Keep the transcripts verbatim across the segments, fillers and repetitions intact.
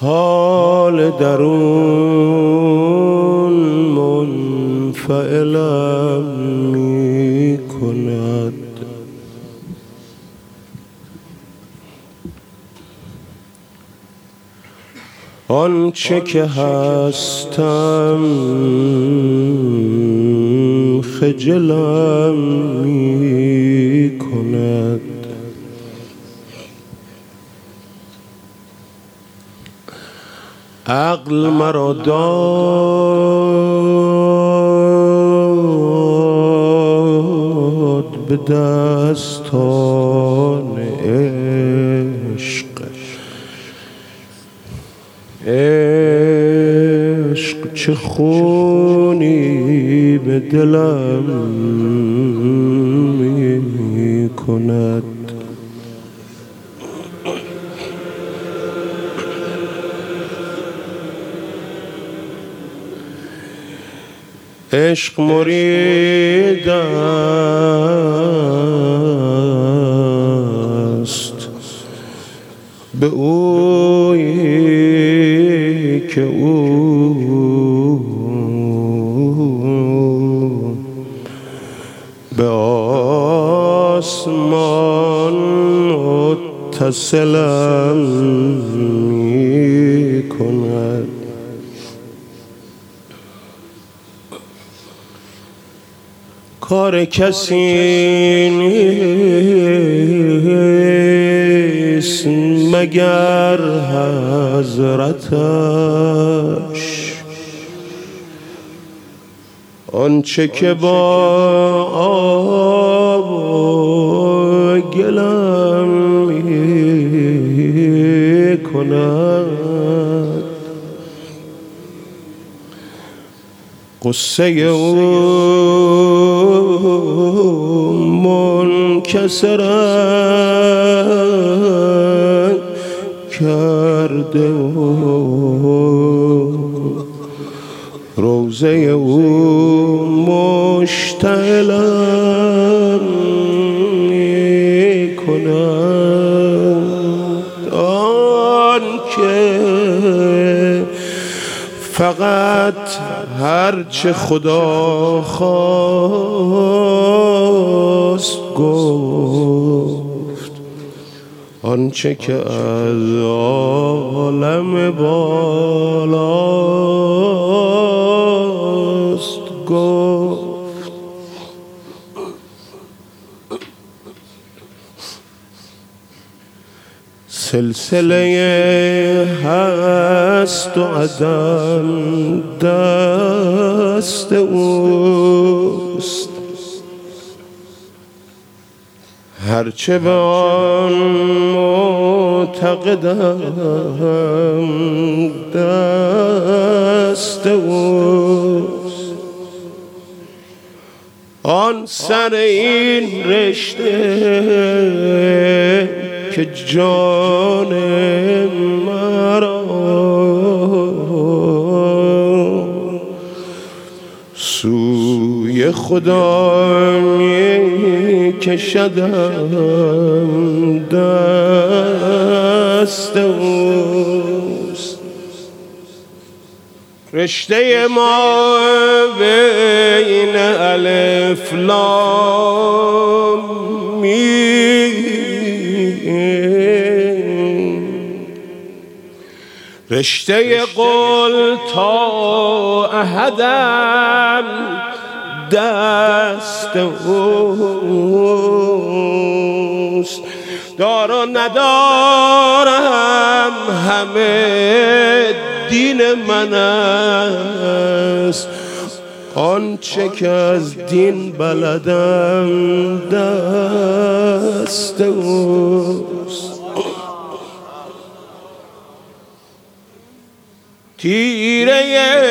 حال درون منفعلم می کند. آنچه که هستم خجلم می کند. عقل مرا داد به دستان عشق. عشق چه خونی به دلم می کند. عشق مرید است به اویی که او به آسمان متصلم می کند. کار کسی نیست مگر حضرتش. آنچه که با آب و گلم می کند. قصه او منکسرم کرده و روضه او مشتعلم می کند. آن که فقط هرچه خدا خواست گفت، آنچه که از عالم بالاست گفت. سلسله هست و عدم دست اوست. هرچه به آن معتقدم دست اوست. آن سر این رشته که جان مرا سوی خدا می کشدم دست اوست. رشته ما بین الف لام میم، رشته قل تا احدم دست اوست. دار و ندارم همه دین من است. آنچه که از دین بلدم دست اوست. تیره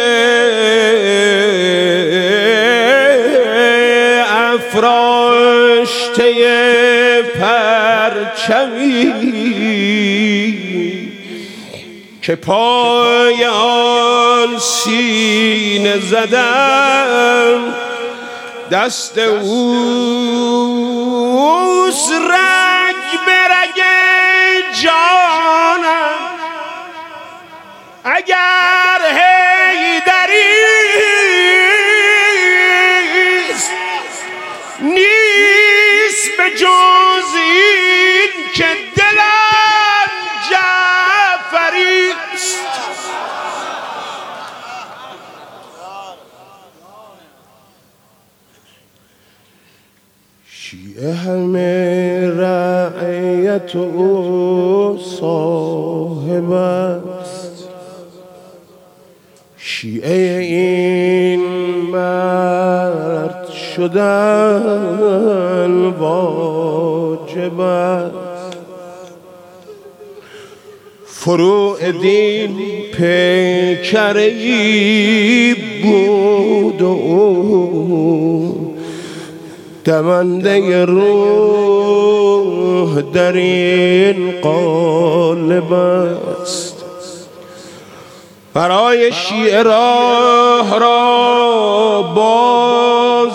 افراشته پرچمی که پای آن سینه زدم دست اوست. رگ به رگ جانم همه رعیت او صاحب است، شیعه این مرد شدن واجب است. فروع دین پیکری بود و دمنده روح در این قالب است. برای شیعه راه را باز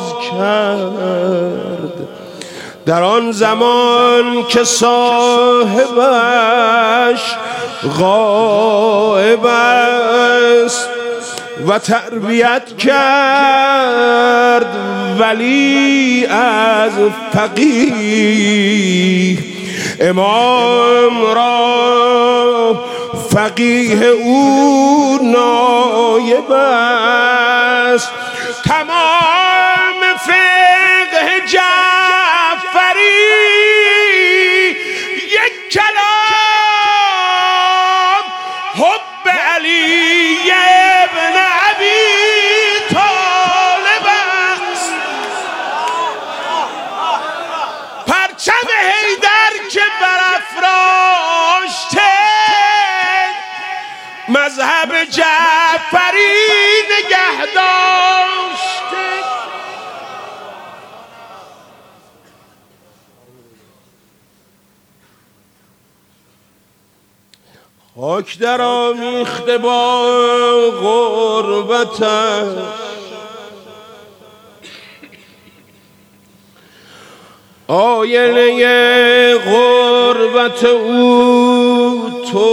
کرد در آن زمان که صاحبش غایب است، و تربیت کرد ولی از فقیه امام را. فقیه او نایب است، تمام فقه جعفری یک کلام حب علی ابن ابی طالب است. پرچم حیدر که برافراشته مذهب جعفری نگه داشته. خاک در آمیخته با غربتش، آینه غربت او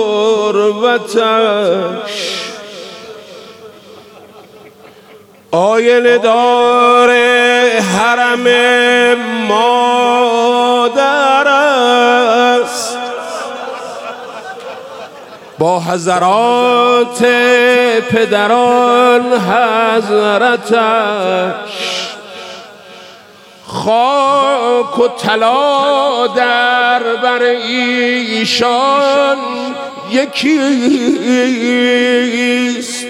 تربتش، آینه دار حرم مادر است. با حضرات پدران حضرتش، خاک و طلا در بر ایشان یکیست.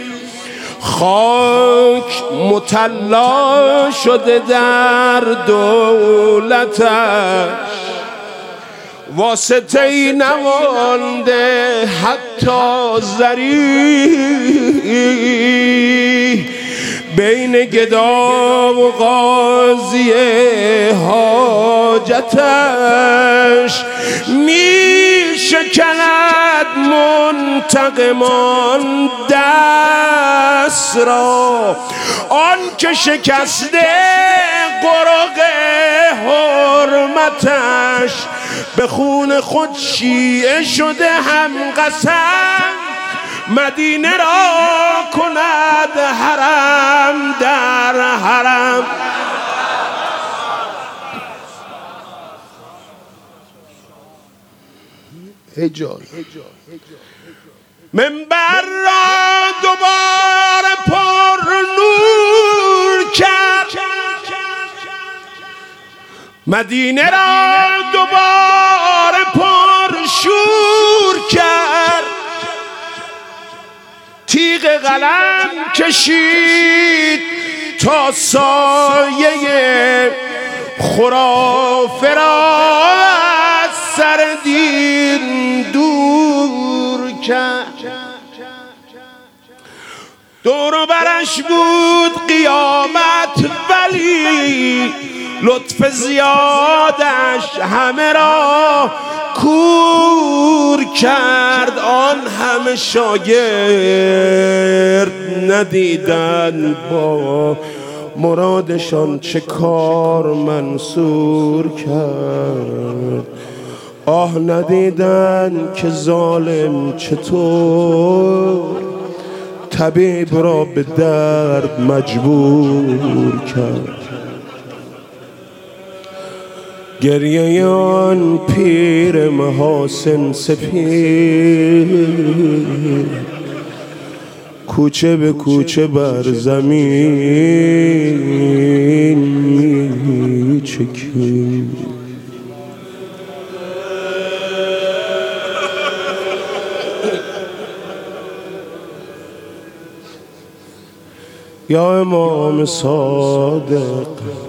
خاک مطلع شده در دولتش، واسطه ای نمانده حتی زری بین گدا و قاضی حاجتش. می شکند منتقمان دست را، آن که شکسته قرق حرمتش. به خون خود شیعه شده هم قسم، مدینه را کند حرم در حرم. هجال منبر را دوباره پر نور کرد، مدینه را دوباره پر شور کرد. تیغ قلم کشید تا سایه خرافه را از سر دین دور کرد. دور و برش بود قیامت ولی لطف زیادش همه را کور کرد. آن همه شاگرد ندیدن با مرادشان چه کار منصور کرد. آه ندیدن که ظالم چطور طبیب را به درد مجبور کرد. گریه آن پیر محاسن سپید کوچه به کوچه بر زمین می چکید. یا امام صادق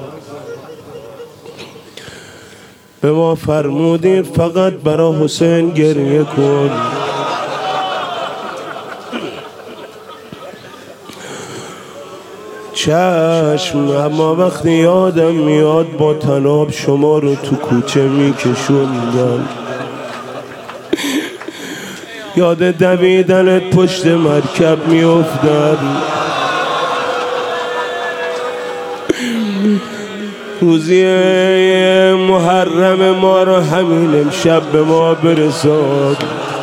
به ما فرمودید فقط برای حسین گریه کن. چشم، اما وقتی یادم میاد با طناب شما رو تو کوچه میکشوندن، یاد دویدنت پشت مرکب میافتاد، روزی محرم ما رو همین امشب به ما برساد.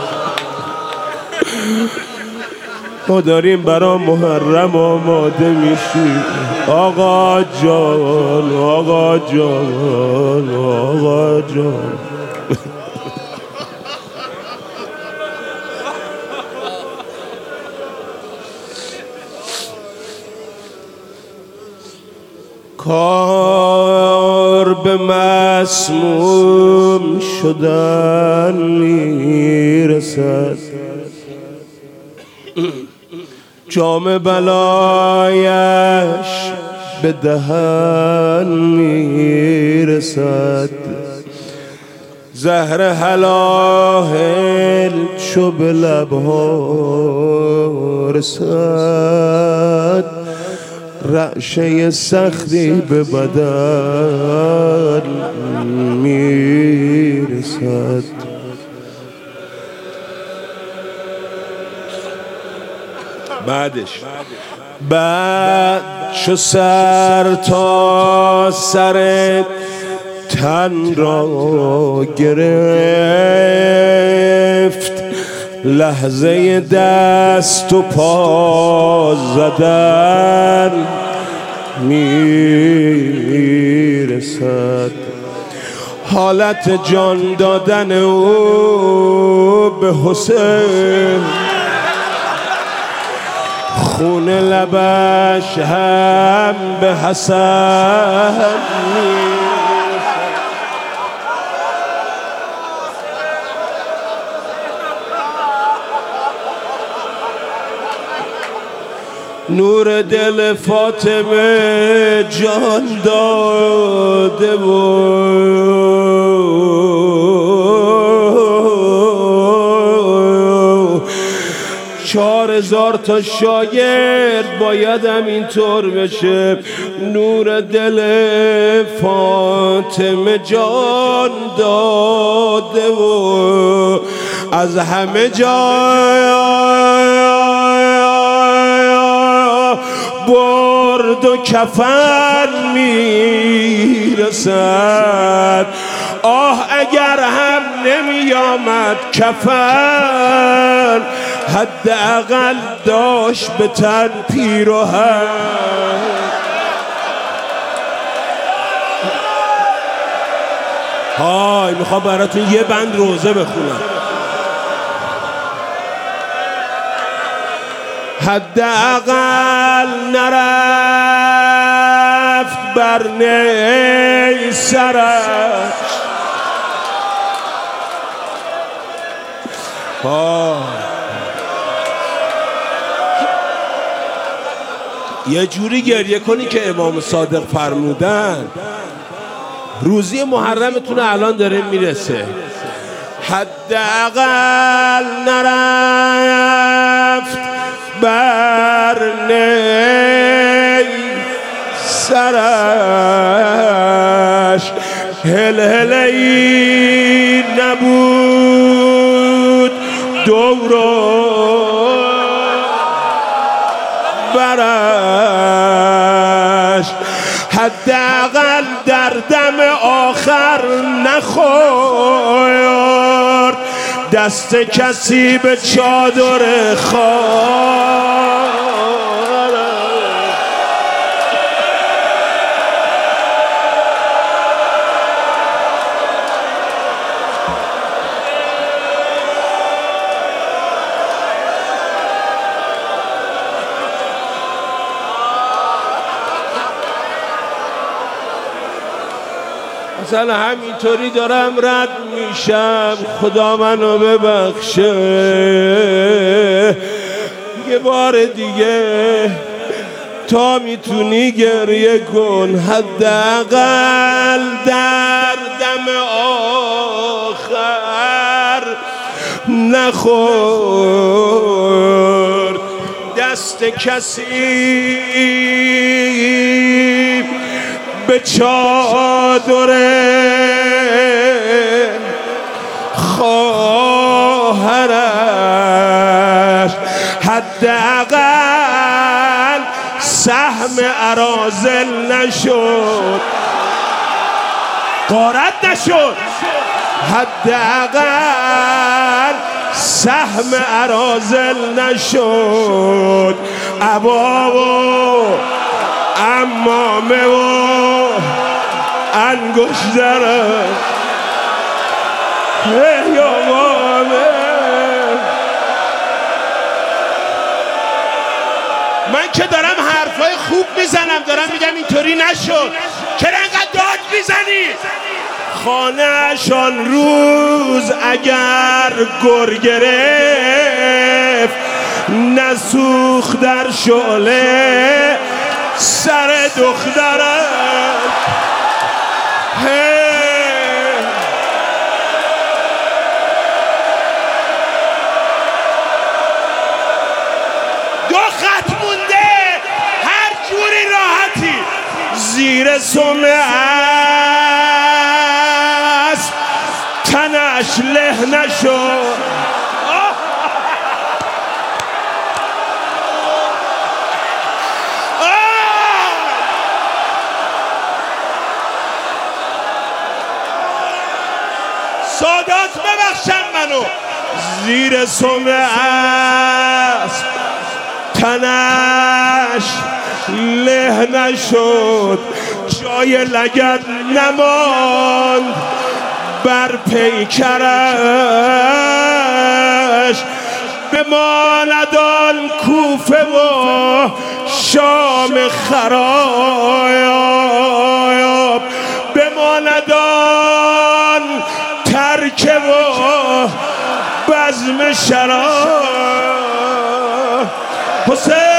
ما داریم برا محرم آماده میشیم. آقا جان، آقا جان، آقا جان. کار به مسموم شدن میرسد، جام بلایش به دهن میرسد، زهر حلاهل چو به لبها رسد، رعشه سختی به بدن میرسد. بعدش بعد چو سر تا سر تن را گرفت، لحظه دست و پا زدن میرسد، حالت جان دادن او به حسین، خون لبش هم به حسن نور دل فاطمه جان داده بود، چهار هزار تا شاگرد باید هم اینطور بشه. نور دل فاطمه جان داده بود، از همه جای برد و کفن میرسد. آه اگر هم نمی آمد کفن، حداقل داشت به تن پیراهن. های میخوام براتون یه بند روزه بخونم. حداقل نرفت بر نی سرش، یه جوری گریه کنی که امام صادق فرمودن روزی محرمتون الان داره میرسه. حداقل نرفت بر نی سرش، هل هلی نبود دورو برش، حداقل در دم آخر نخورد دست کسی به چادر خار. مثلا همینطوری دارم رد میشم، خدا منو ببخشه. یه بار دیگه تا میتونی گریه کن، حداقل در دم آخر نخور دست کسی به چادر خواهرش. حداقل سهم اراذل نشد، غارت نشد، حداقل سهم اراذل نشد. عبا و عمامه و انگشتره یا مامه. من که دارم حرفای خوب میزنم، دارم میگم اینطوری نشد، چرا انقدر داد میزنی؟ خانه‌شان روز اگر گر گرفت، نسوخ در شعله سر دخترم. دو خط مونده، هر جوری راحتی زیر سم اسب تنش له نشد. سادات ببخشن منو، زیر سم اسب تنش له نشد، جای لگد نماند بر پیکرش. بماند آن کوفه و شام خراب، بماند آن ترکه و بزم شراب. حسین